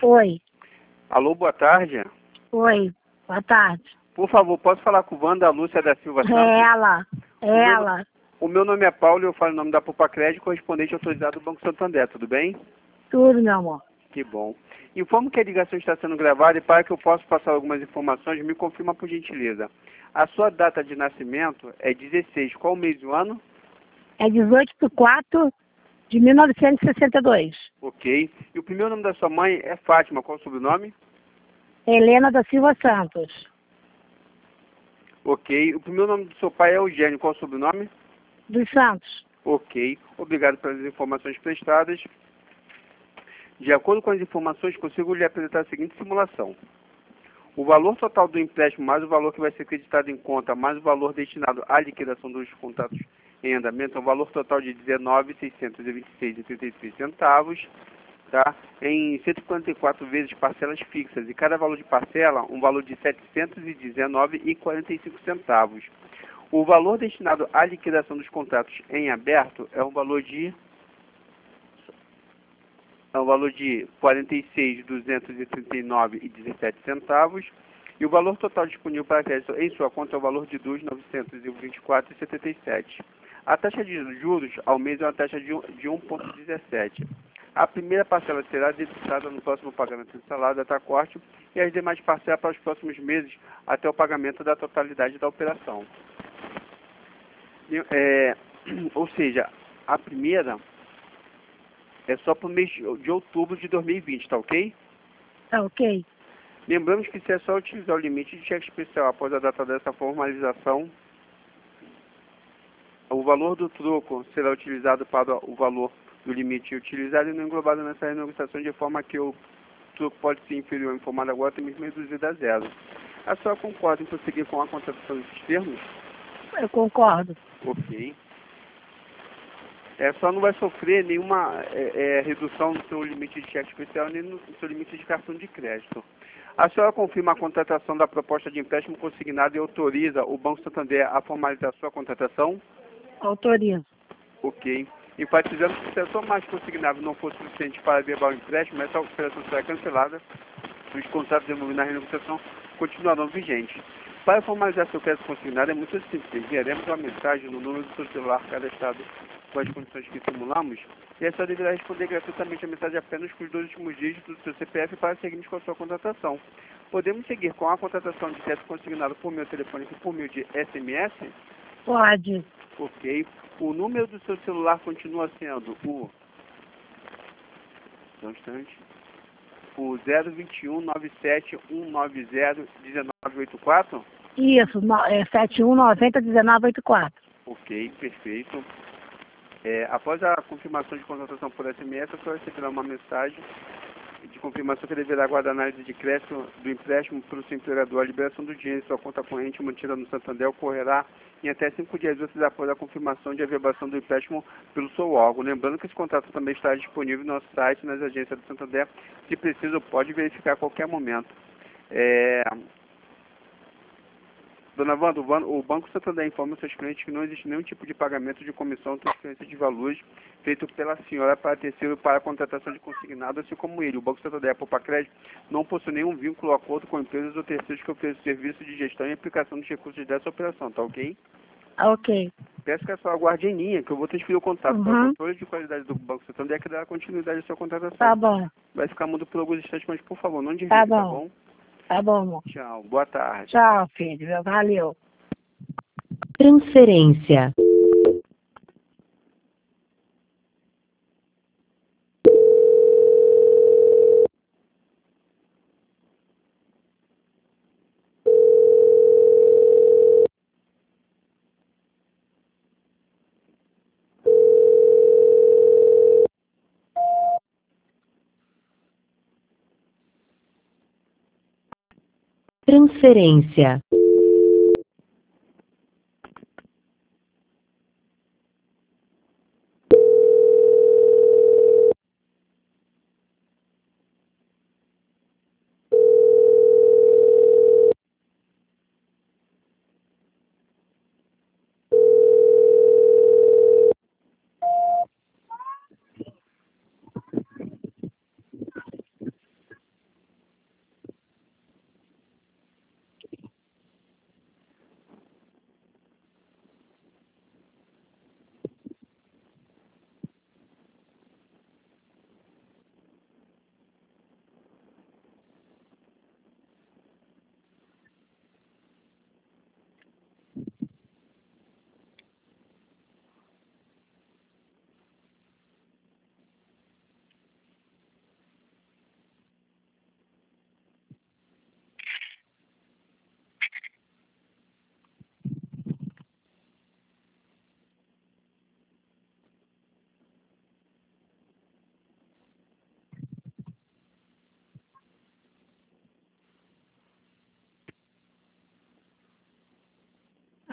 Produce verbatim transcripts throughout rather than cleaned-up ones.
Oi. Alô, boa tarde. Oi. Boa tarde. Por favor, posso falar com Wanda Lúcia da Silva Santos? É ela. É o meu, ela. O meu nome é Paulo e eu falo em nome da Poupa Crédito, correspondente autorizado do Banco Santander, tudo bem? Tudo, meu amor. Que bom. Informo que a ligação está sendo gravada e para que eu possa passar algumas informações, me confirma por gentileza. A sua data de nascimento é dezesseis, qual o mês do ano? É dezoito de quatro de mil novecentos e sessenta e dois. Ok. E o primeiro nome da sua mãe é Fátima, qual o sobrenome? Helena da Silva Santos. Ok. O primeiro nome do seu pai é Eugênio, qual o sobrenome? Dos Santos. Ok. Obrigado pelas informações prestadas. De acordo com as informações, consigo lhe apresentar a seguinte simulação. O valor total do empréstimo, mais o valor que vai ser acreditado em conta, mais o valor destinado à liquidação dos contratos em andamento, é um valor total de dezenove mil seiscentos e vinte e seis reais e trinta e três centavos, tá? Em cento e quarenta e quatro vezes parcelas fixas. E cada valor de parcela, um valor de setecentos e dezenove reais e quarenta e cinco centavos. O valor destinado à liquidação dos contratos em aberto é um valor de é um valor de quarenta e seis mil duzentos e trinta e nove reais e dezessete centavos. E o valor total disponível para crédito em sua conta é o valor de dois mil novecentos e vinte e quatro reais e setenta e sete centavos. A taxa de juros ao mês é uma taxa de um vírgula dezessete. A primeira parcela será debitada no próximo pagamento do salário até corte e as demais parcelas para os próximos meses até o pagamento da totalidade da operação. É, ou seja, a primeira é só para o mês de outubro de dois mil e vinte, tá ok? Tá ok. Lembramos que se é só utilizar o limite de cheque especial após a data dessa formalização, o valor do troco será utilizado para o valor do limite utilizado e não englobado nessa renegociação, de forma que o troco pode ser inferior ao informado agora, até mesmo reduzido a zero. A senhora concorda em prosseguir com a contratação desses termos? Eu concordo. Ok. É, só não vai sofrer nenhuma é, é, redução no seu limite de cheque especial nem no seu limite de cartão de crédito. A senhora confirma a contratação da proposta de empréstimo consignado e autoriza o Banco Santander a formalizar a sua contratação? Autorizo. Ok. Enfatizando que se a sua margem consignável não for suficiente para averbar o empréstimo, essa operação será cancelada e os contratos envolvidos na renegociação continuarão vigentes. Para formalizar seu crédito consignado é muito simples. Enviaremos uma mensagem no número do seu celular cadastrado com as condições que simulamos e a senhora deverá responder gratuitamente a mensagem apenas com os dois últimos dígitos do seu C P F para seguirmos com a sua contratação. Podemos seguir com a contratação de crédito consignado por meio telefônico e por meio de S M S? Pode. Ok. O número do seu celular continua sendo o... Só um instante. O zero dois um nove sete um nove zero um nove oito quatro? Isso. No, é sete um nove zero um nove oito quatro. Ok, perfeito. É, após a confirmação de contratação por S M S, a senhora receberá uma mensagem de confirmação que deverá aguardar a análise de crédito do empréstimo pelo seu empregador. A liberação do dinheiro em sua conta corrente mantida no Santander ocorrerá em até cinco dias úteis após a confirmação de averbação do empréstimo pelo seu órgão. Lembrando que esse contrato também estará disponível no nosso site, nas agências do Santander. Se preciso, pode verificar a qualquer momento. É... Dona Wanda, o Banco Santander informa seus clientes que não existe nenhum tipo de pagamento de comissão ou transferência de valores feito pela senhora para terceiro para a contratação de consignado, assim como ele. O Banco Santander e a Poupa Crédito não possui nenhum vínculo ou acordo com empresas ou terceiros que ofereçam serviço de gestão e aplicação dos recursos dessa operação, tá ok? Ok. Peço que a senhora aguarde em linha, que eu vou transferir o contato para o Uhum. controle de qualidade do Banco Santander, que dará continuidade à sua contratação. Tá bom. Vai ficar mudo por alguns instantes, mas por favor, não desligue, Tá tá bom. bom? Tá bom, amor. Tchau, boa tarde. Tchau, filho. Valeu. Transferência. Transferência.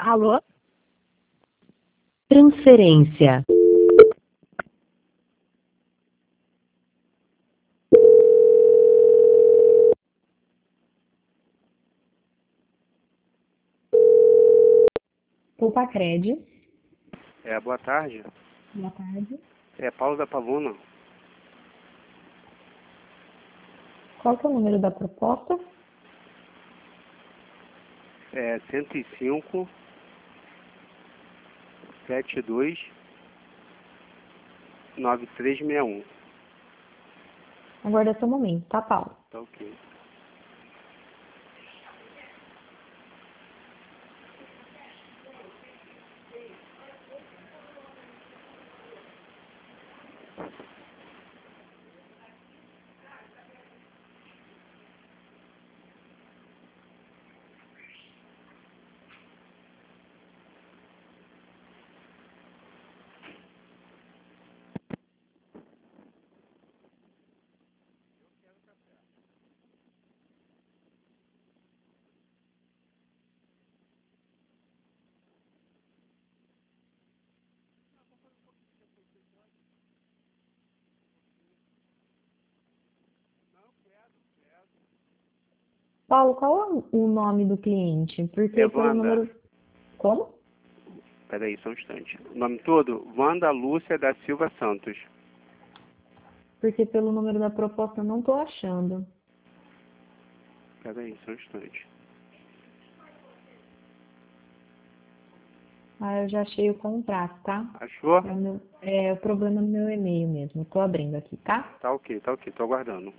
Alô? Transferência. Pulpacred. É, boa tarde. Boa tarde. É Paulo da Pavuna. Qual que é o número da proposta? É cento e cinco, setenta e dois, noventa e três sessenta e um. Aguarda só um momento, tá, Paulo? Tá ok. Paulo, qual é o nome do cliente? Porque É pelo Wanda. número... Como? Peraí, só um instante. O nome todo? Wanda Lúcia da Silva Santos. Porque pelo número da proposta eu não tô achando. Peraí, só um instante. Ah, eu já achei o contrato, tá? Achou? É o, meu, é o problema no meu e-mail mesmo. Eu tô abrindo aqui, tá? Tá ok, tá ok, tô aguardando.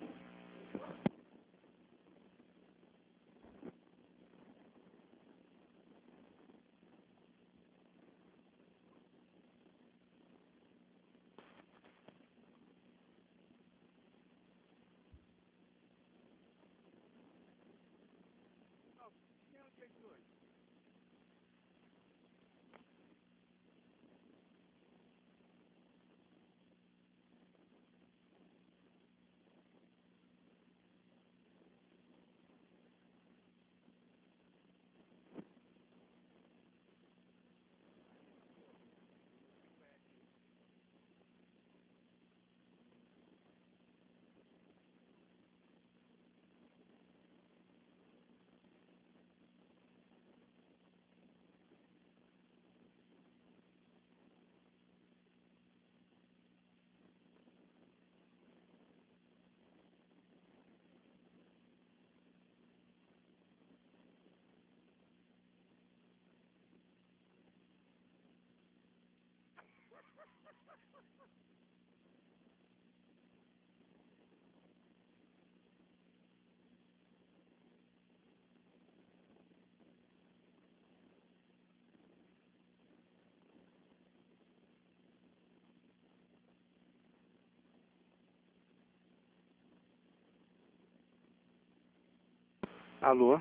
Alô?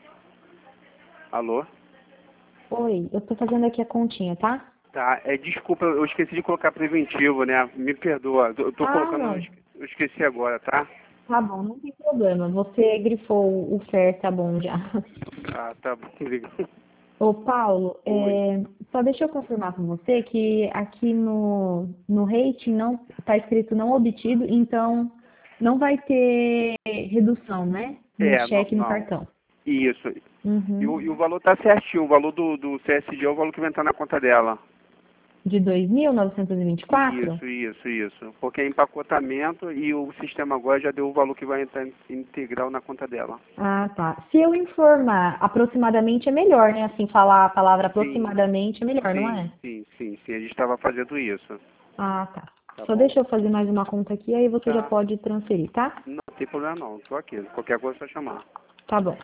Alô? Oi, eu tô fazendo aqui a continha, tá? Tá, é, desculpa, eu esqueci de colocar preventivo, né? Me perdoa, eu tô Ah, colocando, eu não. esque- eu esqueci agora, tá? Tá bom, não tem problema. Você grifou o Fer, tá bom já. Ah, tá bom, obrigado. Ô, Paulo, Oi. é, só deixa eu confirmar com você que aqui no, no rating não está escrito não obtido, então não vai ter redução, né? No É, não, cheque e no não. cartão. Isso. E o, Uhum. e o valor tá certinho, o valor do, do C S D é o valor que vai entrar na conta dela. De dois mil novecentos e vinte e quatro? Isso, isso, isso. Porque é empacotamento e o sistema agora já deu o valor que vai entrar integral na conta dela. Ah, tá. Se eu informar aproximadamente é melhor, né? Assim, falar a palavra Sim, aproximadamente é melhor, não sim, é? sim, sim, sim. A gente estava fazendo isso. Ah, tá. Tá Só bom? deixa eu fazer mais uma conta aqui, aí você já Tá. pode transferir, tá? Não tem problema não, tô aqui. Qualquer coisa é só chamar. Tá bom.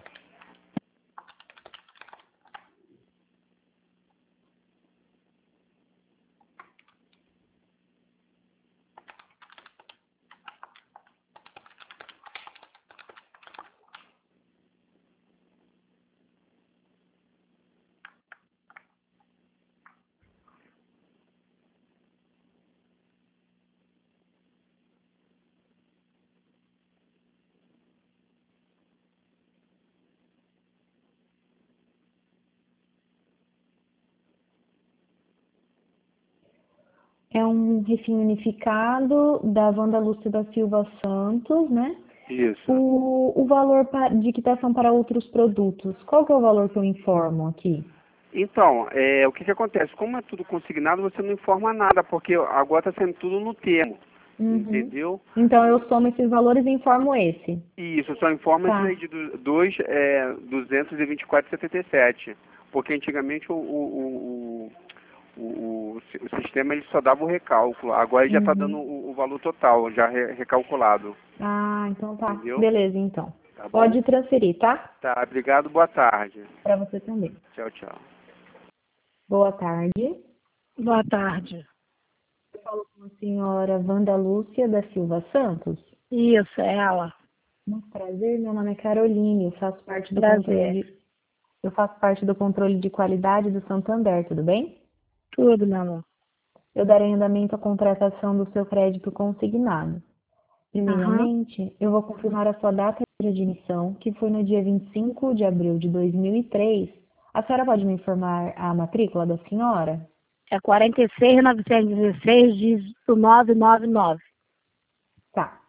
É um refim unificado da Wanda Lúcia da Silva Santos, né? Isso. O, o valor pa- de quitação para outros produtos, qual que é o valor que eu informo aqui? Então, é, o que, que acontece? Como é tudo consignado, você não informa nada, porque agora está sendo tudo no termo. Uhum. Entendeu? Então eu somo esses valores e informo esse. Isso, só informa Tá. esse aí de dois, é, duzentos e vinte e quatro vírgula setenta e sete. Porque antigamente o, o, o, o, o si- o sistema ele só dava o recálculo. Agora ele já está dando Uhum. o, o valor total, já re- recalculado. Ah, então tá. Entendeu? Beleza, então. Tá bom? Pode transferir, tá? Tá, obrigado, boa tarde. Para você também. Tchau, tchau. Boa tarde. Boa tarde. Eu falo com a senhora Wanda Lúcia da Silva Santos. Isso, é ela. Muito prazer, meu nome é Caroline, eu faço parte do Prazer. controle de, eu faço parte do controle de qualidade do Santander, tudo bem? Tudo, meu amor. Eu darei andamento à contratação do seu crédito consignado. Aham. Primeiramente, eu vou confirmar a sua data de admissão, que foi no dia vinte e cinco de abril de dois mil e três. A senhora pode me informar a matrícula da senhora? É quarenta e seis, novecentos e dezesseis, dígito novecentos e noventa e nove. Tá.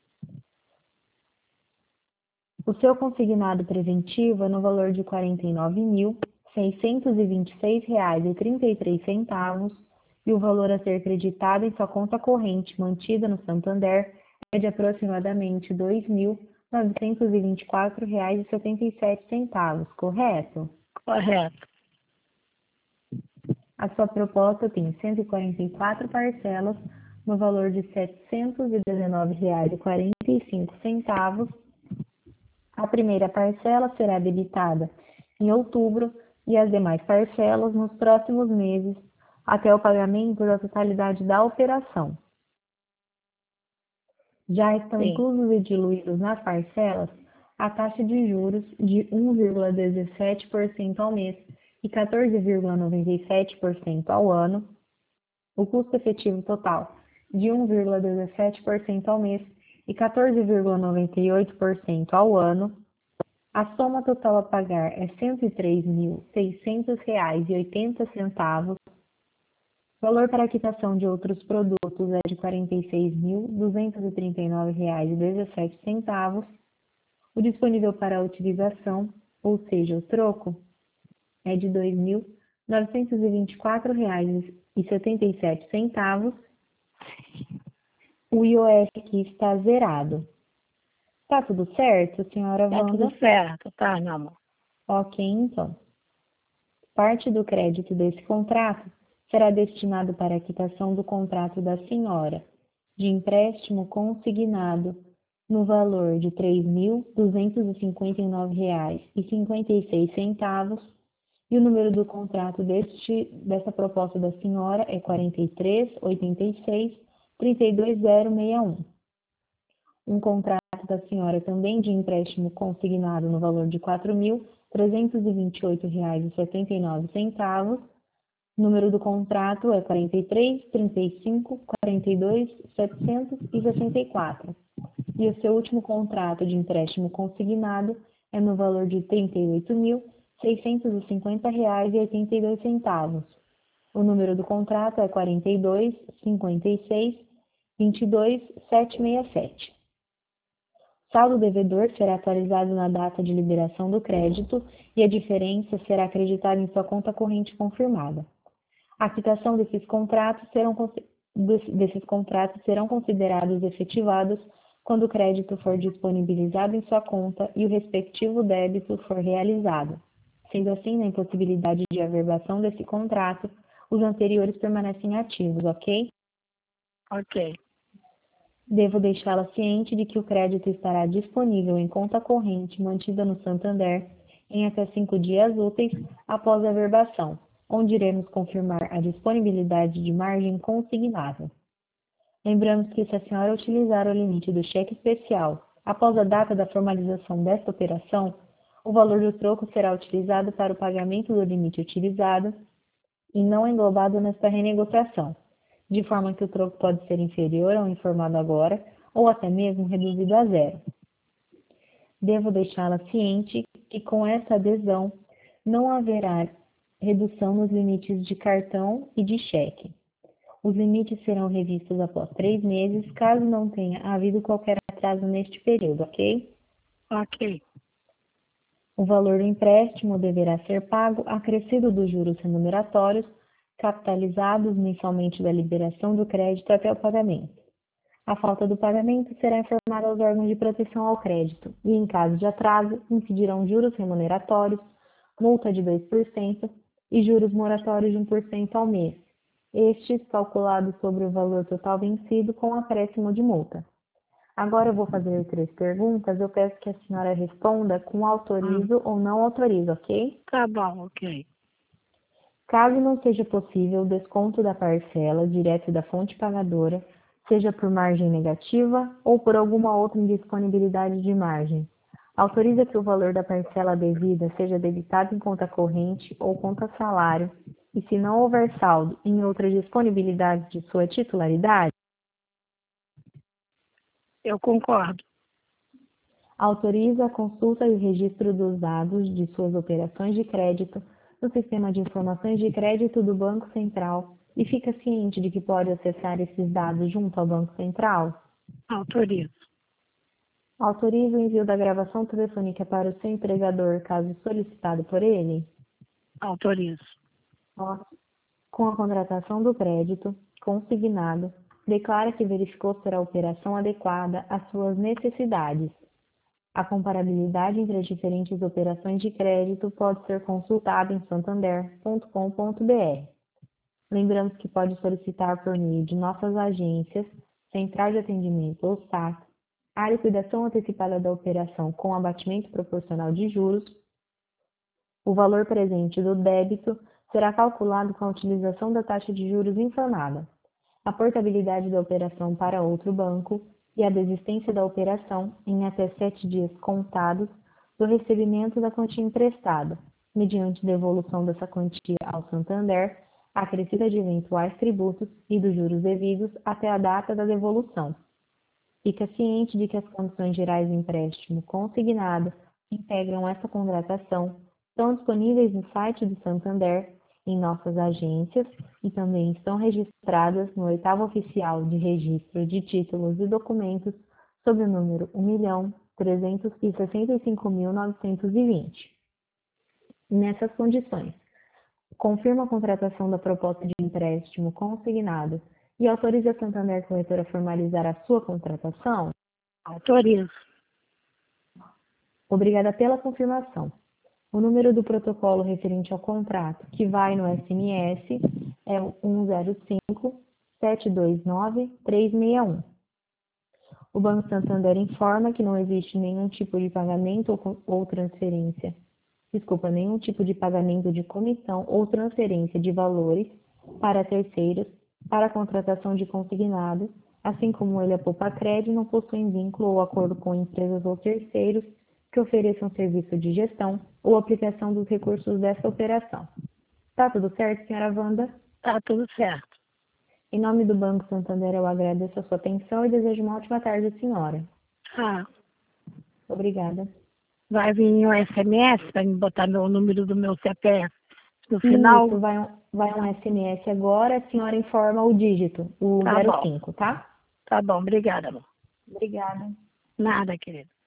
O seu consignado preventivo é no valor de quarenta e nove mil, seiscentos e vinte e seis reais e trinta e três centavos e o valor a ser creditado em sua conta corrente mantida no Santander é de aproximadamente dois mil, novecentos e vinte e quatro reais e setenta e sete centavos, correto? Correto. A sua proposta tem cento e quarenta e quatro parcelas no valor de setecentos e dezenove reais e quarenta e cinco centavos. A primeira parcela será debitada em outubro e as demais parcelas nos próximos meses, até o pagamento da totalidade da operação. Já estão Sim. inclusos e diluídos nas parcelas a taxa de juros de um vírgula dezessete por cento ao mês e quatorze vírgula noventa e sete por cento ao ano, o custo efetivo total de um vírgula dezessete por cento ao mês e quatorze vírgula noventa e oito por cento ao ano. A soma total a pagar é cento e três mil, seiscentos reais e oitenta centavos. O valor para a quitação de outros produtos é de quarenta e seis mil, duzentos e trinta e nove reais e dezessete centavos. O disponível para a utilização, ou seja, o troco, é de dois mil, novecentos e vinte e quatro reais e setenta e sete centavos. O I O F aqui está zerado. Tá tudo certo, senhora Tá Wanda? tudo certo, tá, meu amor? Ok, então. Parte do crédito desse contrato será destinado para a quitação do contrato da senhora, de empréstimo consignado no valor de três mil duzentos e cinquenta e nove reais e cinquenta e seis centavos, e o número do contrato deste, dessa proposta da senhora é quarenta e três, oitenta e seis, trinta e dois zero sessenta e um. Um contrato da senhora também de empréstimo consignado no valor de quatro mil trezentos e vinte e oito reais e setenta e nove centavos. O número do contrato é quarenta e três, trinta e cinco, quarenta e dois, setecentos e sessenta e quatro. E o seu último contrato de empréstimo consignado é no valor de trinta e oito mil seiscentos e cinquenta reais e oitenta e dois centavos. O número do contrato é quarenta e dois, cinquenta e seis, vinte e dois, setecentos e sessenta e sete. Saldo devedor será atualizado na data de liberação do crédito e a diferença será acreditada em sua conta corrente confirmada. A quitação desses contratos serão, desses contratos serão considerados efetivados quando o crédito for disponibilizado em sua conta e o respectivo débito for realizado. Sendo assim, na impossibilidade de averbação desse contrato, os anteriores permanecem ativos, ok? Ok. Devo deixá-la ciente de que o crédito estará disponível em conta corrente mantida no Santander em até cinco dias úteis após a averbação, onde iremos confirmar a disponibilidade de margem consignável. Lembramos que, se a senhora utilizar o limite do cheque especial após a data da formalização desta operação, o valor do troco será utilizado para o pagamento do limite utilizado e não englobado nesta renegociação, de forma que o troco pode ser inferior ao informado agora ou até mesmo reduzido a zero. Devo deixá-la ciente que, com essa adesão, não haverá redução nos limites de cartão e de cheque. Os limites serão revistos após três meses, caso não tenha havido qualquer atraso neste período, ok? Ok. O valor do empréstimo deverá ser pago acrescido dos juros remuneratórios, capitalizados mensalmente da liberação do crédito até o pagamento. A falta do pagamento será informada aos órgãos de proteção ao crédito e, em caso de atraso, incidirão juros remuneratórios, multa de dois por cento e juros moratórios de um por cento ao mês, estes calculados sobre o valor total vencido com acréscimo de multa. Agora eu vou fazer três perguntas, eu peço que a senhora responda com autorizo ou não autorizo, ok? Tá bom, ok. Caso não seja possível o desconto da parcela direto da fonte pagadora, seja por margem negativa ou por alguma outra indisponibilidade de margem, autoriza que o valor da parcela devida seja debitado em conta corrente ou conta salário, e se não houver saldo em outra disponibilidade de sua titularidade, Eu concordo. autoriza a consulta e o registro dos dados de suas operações de crédito no Sistema de Informações de Crédito do Banco Central e fica ciente de que pode acessar esses dados junto ao Banco Central. Autorizo. Autoriza o envio da gravação telefônica para o seu empregador, caso solicitado por ele. Autorizo. Ó, com a contratação do crédito consignado, declara que verificou ser a operação adequada às suas necessidades. A comparabilidade entre as diferentes operações de crédito pode ser consultada em santander ponto com ponto br. Lembramos que pode solicitar por meio de nossas agências, Central de Atendimento ou S A C, a liquidação antecipada da operação com abatimento proporcional de juros. O valor presente do débito será calculado com a utilização da taxa de juros informada, a portabilidade da operação para outro banco e a desistência da operação em até sete dias contados do recebimento da quantia emprestada, mediante devolução dessa quantia ao Santander, acrescida de eventuais tributos e dos juros devidos até a data da devolução. Fica ciente de que as condições gerais do empréstimo consignado que integram essa contratação estão disponíveis no site do Santander, em nossas agências e também estão registradas no oitavo oficial de registro de títulos e documentos sob o número um milhão trezentos e sessenta e cinco mil novecentos e vinte. Nessas condições, confirma a contratação da proposta de empréstimo consignado e autoriza a Santander Corretora a formalizar a sua contratação? Autorizo. Obrigada pela confirmação. O número do protocolo referente ao contrato, que vai no S M S, é o um zero cinco, sete dois nove, três seis um. O Banco Santander informa que não existe nenhum tipo de pagamento ou, ou transferência, desculpa, nenhum tipo de pagamento de comissão ou transferência de valores para terceiros para a contratação de consignado, assim como ele, a Poupa-Cred, não possuem vínculo ou acordo com empresas ou terceiros que ofereçam serviço de gestão ou aplicação dos recursos dessa operação. Tá tudo certo, senhora Wanda? Tá tudo certo. Em nome do Banco Santander, eu agradeço a sua atenção e desejo uma ótima tarde, senhora. Ah, Obrigada. vai vir um S M S para me botar meu número do meu C P F no final? Isso, vai um, vai um S M S agora, a senhora informa o dígito, o Tá zero bom. cinco, tá? Tá bom, obrigada, amor. Obrigada. Nada, querido.